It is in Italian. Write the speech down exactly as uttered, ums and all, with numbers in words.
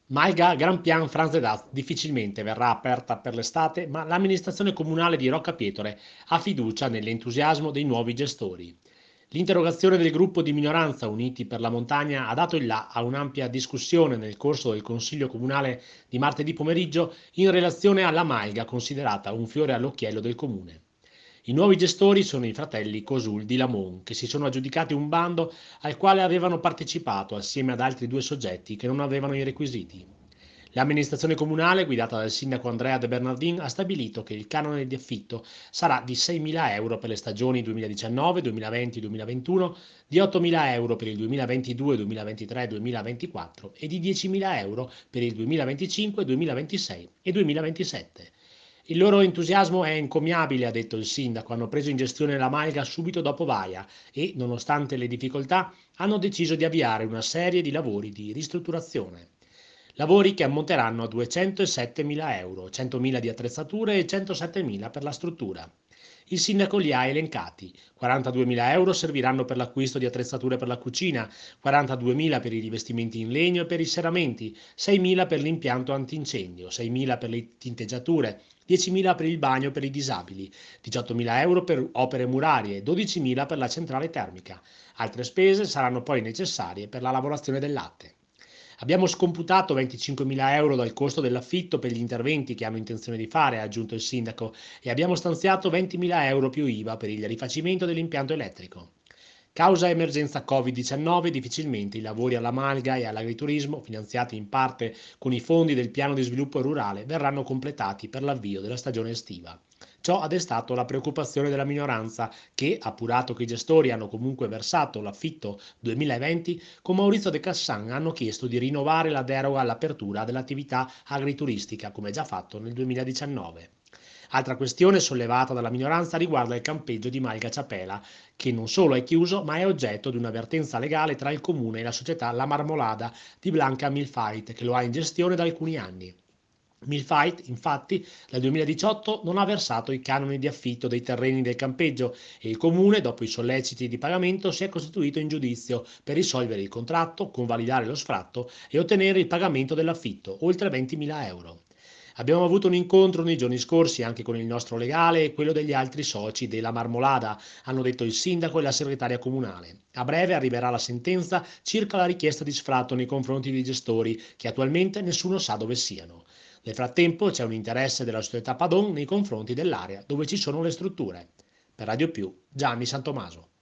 Malga Gran Pian Franzedat difficilmente verrà aperta per l'estate, ma l'amministrazione comunale di Rocca Pietore ha fiducia nell'entusiasmo dei nuovi gestori. L'interrogazione del gruppo di minoranza Uniti per la Montagna ha dato il là a un'ampia discussione nel corso del Consiglio comunale di martedì pomeriggio in relazione alla malga considerata un fiore all'occhiello del comune. I nuovi gestori sono i fratelli Cosul di Lamon, che si sono aggiudicati un bando al quale avevano partecipato assieme ad altri due soggetti che non avevano i requisiti. L'amministrazione comunale, guidata dal sindaco Andrea De Bernardin, ha stabilito che il canone di affitto sarà di seimila euro per le stagioni duemiladiciannove, duemilaventi, duemilaventuno, di ottomila euro per il duemilaventidue, duemilaventitré, duemilaventiquattro e di diecimila euro per il duemilaventicinque, duemilaventisei e duemilaventisette. Il loro entusiasmo è encomiabile, ha detto il sindaco, hanno preso in gestione la Malga subito dopo Vaia e, nonostante le difficoltà, hanno deciso di avviare una serie di lavori di ristrutturazione. Lavori che ammonteranno a duecentosettemila euro, centomila di attrezzature e centosettemila per la struttura. Il sindaco li ha elencati. quarantaduemila euro serviranno per l'acquisto di attrezzature per la cucina, quarantaduemila per i rivestimenti in legno e per i serramenti, seimila per l'impianto antincendio, seimila per le tinteggiature, diecimila per il bagno per i disabili, diciottomila euro per opere murarie, dodicimila per la centrale termica. Altre spese saranno poi necessarie per la lavorazione del latte. Abbiamo scomputato venticinquemila euro dal costo dell'affitto per gli interventi che hanno intenzione di fare, ha aggiunto il sindaco, e abbiamo stanziato ventimila euro più I V A per il rifacimento dell'impianto elettrico. Causa emergenza Covid diciannove, difficilmente i lavori alla malga e all'agriturismo, finanziati in parte con i fondi del piano di sviluppo rurale, verranno completati per l'avvio della stagione estiva. Ciò ha destato la preoccupazione della minoranza che, appurato che i gestori hanno comunque versato l'affitto duemilaventi, con Maurizio De Cassan hanno chiesto di rinnovare la deroga all'apertura dell'attività agrituristica, come già fatto nel duemiladiciannove. Altra questione sollevata dalla minoranza riguarda il campeggio di Malga Ciapela, che non solo è chiuso, ma è oggetto di un'avvertenza legale tra il comune e la società La Marmolada di Blanca Milfight, che lo ha in gestione da alcuni anni. Milfight, infatti, dal duemiladiciotto non ha versato i canoni di affitto dei terreni del campeggio e il comune, dopo i solleciti di pagamento, si è costituito in giudizio per risolvere il contratto, convalidare lo sfratto e ottenere il pagamento dell'affitto, oltre ventimila euro. Abbiamo avuto un incontro nei giorni scorsi anche con il nostro legale e quello degli altri soci della Marmolada, hanno detto il sindaco e la segretaria comunale. A breve arriverà la sentenza circa la richiesta di sfratto nei confronti dei gestori, che attualmente nessuno sa dove siano. Nel frattempo c'è un interesse della società Padon nei confronti dell'area dove ci sono le strutture. Per Radio Più, Gianni Santomaso.